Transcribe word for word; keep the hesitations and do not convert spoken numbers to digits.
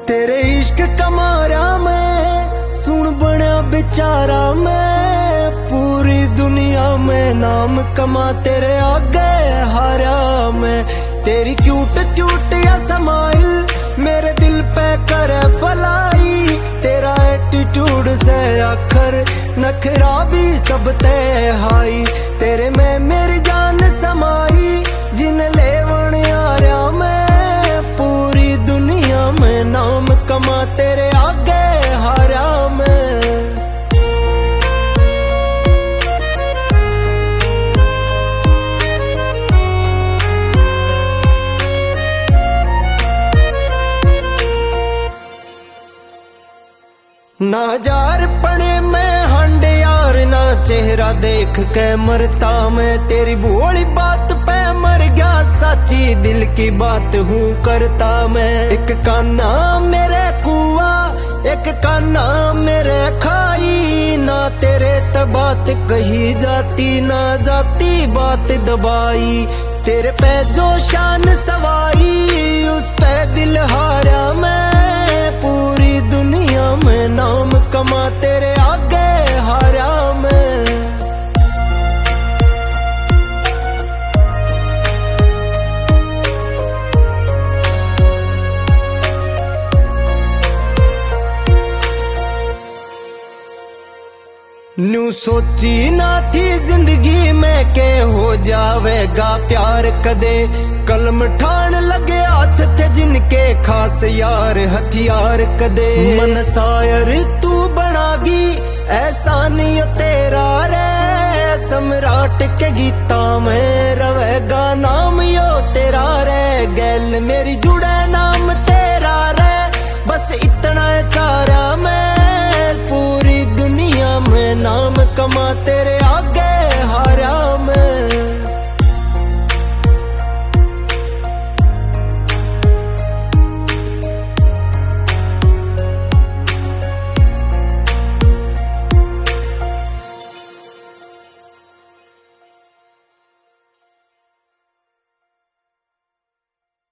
तेरे इश्क कमारा मैं सुन बना बेचारा मैं, पूरी दुनिया में नाम कमा तेरे आगे हारा मैं। तेरी क्यूट क्यूट या समाइल मेरे दिल पे करे फलाई, तेरा एटीट्यूड से आखर नखरा भी सब ते हाई। तेरे में मेरी जान समाई जिन लेवन यारा मैं, पूरी दुनिया में नाम कमा तेरे आगे हारा मैं। ना जार पड़े मैं हंड यार, ना चेहरा देख के मरता मैं, तेरी भोली बात पे मर गया सच्ची दिल की बात हूँ करता मैं। एक काना मेरे कुआ एक काना मेरे खाई, ना तेरे त बात कही जाती ना जाती बात दबाई। तेरे पे जो शान सवाई उस पे दिल हारा मैं, पूरी दुनिया में नाम कमा तेरे आगे हारा मैं। न्यू सोची ना थी जिंदगी में के हो जावेगा प्यार कदे, कलम ठान लगे हाथ थे जिनके खास यार हथियार कदे। मन शायर तू बनागी ऐसा नहीं तेरा रे, सम्राट के गीता में रवेगा नाम यो तेरा रे। गैल मेरी जुड़े नाम तेरा रे, बस इतना चारा मैं, पूरी दुनिया में नाम कमाते